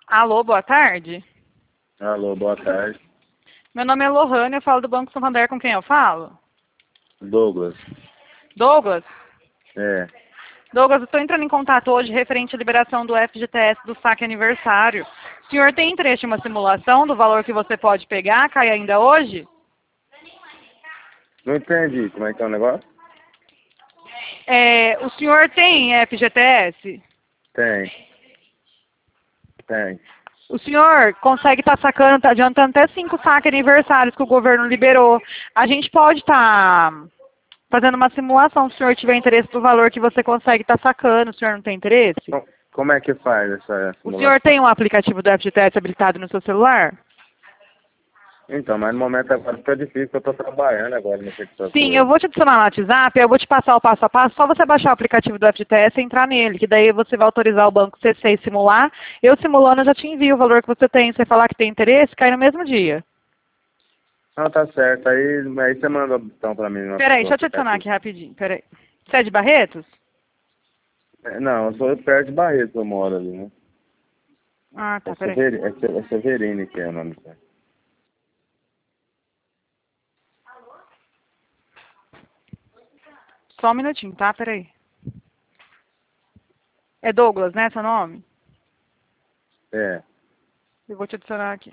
Alô, boa tarde. Alô, boa tarde. Meu nome é Lohane, eu falo do Banco Santander, com quem eu falo? Douglas. Douglas? É. Douglas, eu estou entrando em contato hoje referente à liberação do FGTS do saque aniversário. O senhor tem interesse em uma simulação do valor que você pode pegar, cai ainda hoje? Não entendi. Como é que é o negócio? O senhor tem FGTS? Tem. Tem. O senhor consegue estar sacando, está adiantando até 5 saques aniversários que o governo liberou. A gente pode estar fazendo uma simulação, se o senhor tiver interesse do valor que você consegue estar sacando. O senhor não tem interesse? Como é que faz essa O simulação? senhor tem um aplicativo do FGTS habilitado no seu celular? Então, mas no momento agora fica difícil, porque eu estou trabalhando agora no computador. Sim, eu vou te adicionar no WhatsApp, eu vou te passar o passo a passo, só você baixar o aplicativo do FGTS e entrar nele, que daí você vai autorizar o banco CC e simular. Eu simulando, eu já te envio o valor que você tem. Se você falar que tem interesse, cai no mesmo dia. Não, tá certo. Aí você manda então pra mim. Peraí, deixa eu te adicionar aqui rapidinho, peraí. Você é de Barretos? Não, eu sou perto de Barreto, eu moro ali, né? Ah, tá, É peraí. Severine que é o nome. Só um minutinho, tá? Peraí. É Douglas, né, seu nome? É. Eu vou te adicionar aqui.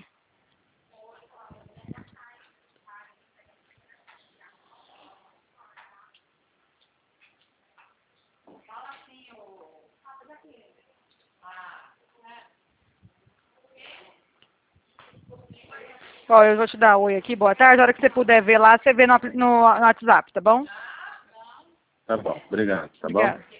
Ó, eu vou te dar oi aqui, boa tarde. A hora que você puder ver lá, você vê no WhatsApp, tá bom? Tá bom. Obrigado. Tá bom? Obrigada.